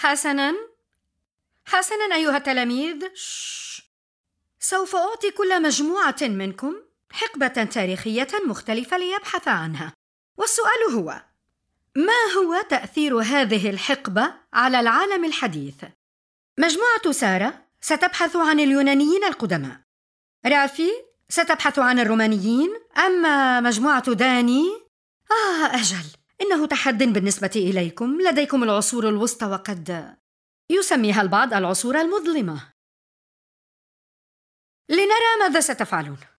حسناً حسناً أيها التلاميذ، سوف أعطي كل مجموعة منكم حقبة تاريخية مختلفة ليبحث عنها، والسؤال هو: ما هو تأثير هذه الحقبة على العالم الحديث؟ مجموعة سارة ستبحث عن اليونانيين القدماء، رافي ستبحث عن الرومانيين، أما مجموعة داني أجل، إنه تحد بالنسبة إليكم. لديكم العصور الوسطى، وقد يسميها البعض العصور المظلمة. لنرى ماذا ستفعلون.